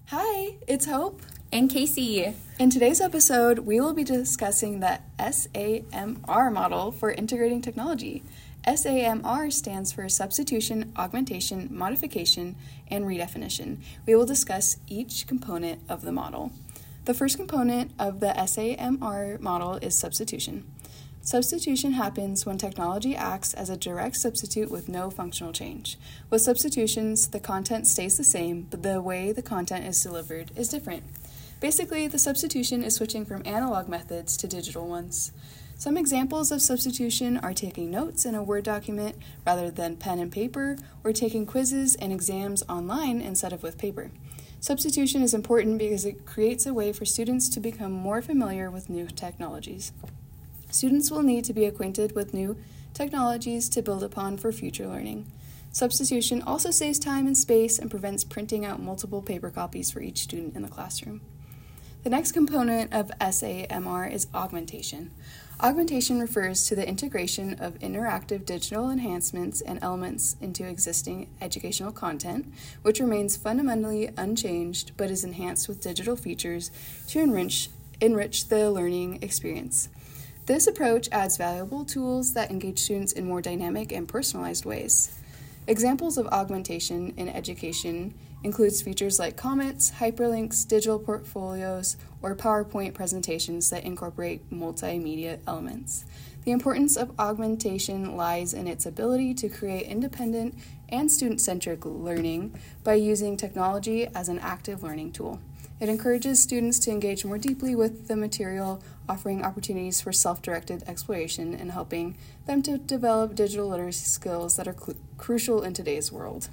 Hi, it's Hope. And Casey. In today's episode, we will be discussing the SAMR model for integrating technology. SAMR stands for substitution, augmentation, modification, and redefinition. We will discuss each component of the model. The first component of the SAMR model is substitution. Substitution happens when technology acts as a direct substitute with no functional change. With substitutions, the content stays the same, but the way the content is delivered is different. Basically, the substitution is switching from analog methods to digital ones. Some examples of substitution are taking notes in a Word document rather than pen and paper, or taking quizzes and exams online instead of with paper. Substitution is important because it creates a way for students to become more familiar with new technologies. Students will need to be acquainted with new technologies to build upon for future learning. Substitution also saves time and space and prevents printing out multiple paper copies for each student in the classroom. The next component of SAMR is augmentation. Augmentation refers to the integration of interactive digital enhancements and elements into existing educational content, which remains fundamentally unchanged but is enhanced with digital features to enrich the learning experience. This approach adds valuable tools that engage students in more dynamic and personalized ways. Examples of augmentation in education includes features like comments, hyperlinks, digital portfolios, or PowerPoint presentations that incorporate multimedia elements. The importance of augmentation lies in its ability to create independent and student-centric learning by using technology as an active learning tool. It encourages students to engage more deeply with the material, offering opportunities for self-directed exploration and helping them to develop digital literacy skills that are crucial in today's world.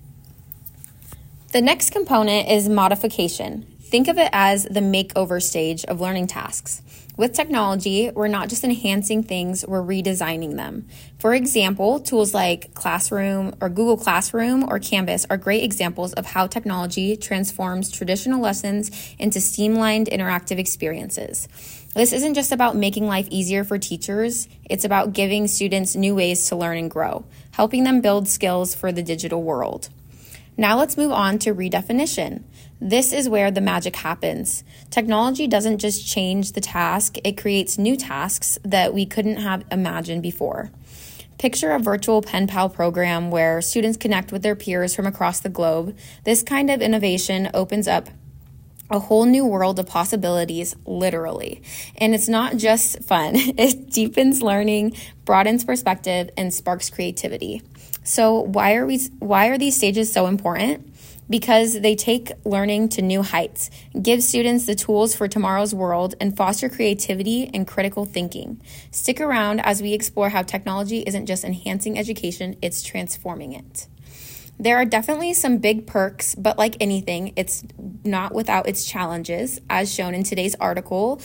The next component is modification. Think of it as the makeover stage of learning tasks. With technology, we're not just enhancing things, we're redesigning them. For example, tools like Classroom or Google Classroom or Canvas are great examples of how technology transforms traditional lessons into streamlined interactive experiences. This isn't just about making life easier for teachers, it's about giving students new ways to learn and grow, helping them build skills for the digital world. Now let's move on to redefinition. This is where the magic happens. Technology doesn't just change the task, it creates new tasks that we couldn't have imagined before. Picture a virtual pen pal program where students connect with their peers from across the globe. This kind of innovation opens up a whole new world of possibilities, literally. And it's not just fun. It deepens learning, broadens perspective, and sparks creativity. So why are these stages so important? Because they take learning to new heights, give students the tools for tomorrow's world, and foster creativity and critical thinking. Stick around as we explore how technology isn't just enhancing education, it's transforming it. There are definitely some big perks, but like anything, it's not without its challenges, as shown in today's article,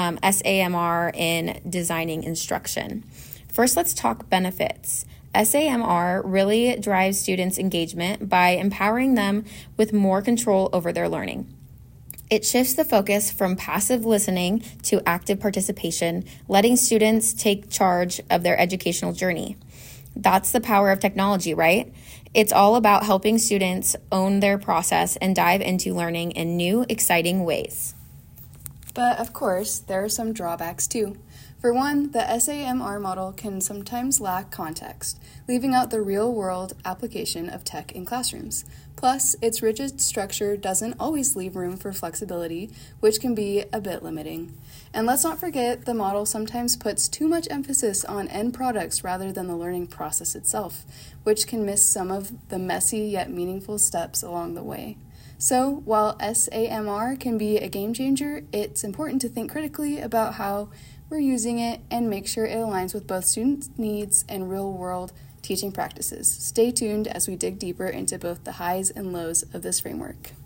SAMR in Designing Instruction. First, let's talk benefits. SAMR really drives students' engagement by empowering them with more control over their learning. It shifts the focus from passive listening to active participation, letting students take charge of their educational journey. That's the power of technology, right? It's all about helping students own their process and dive into learning in new, exciting ways. But of course, there are some drawbacks too. For one, the SAMR model can sometimes lack context, leaving out the real-world application of tech in classrooms. Plus, its rigid structure doesn't always leave room for flexibility, which can be a bit limiting. And let's not forget, the model sometimes puts too much emphasis on end products rather than the learning process itself, which can miss some of the messy yet meaningful steps along the way. So, while SAMR can be a game changer, it's important to think critically about how we're using it and make sure it aligns with both student needs and real-world teaching practices. Stay tuned as we dig deeper into both the highs and lows of this framework.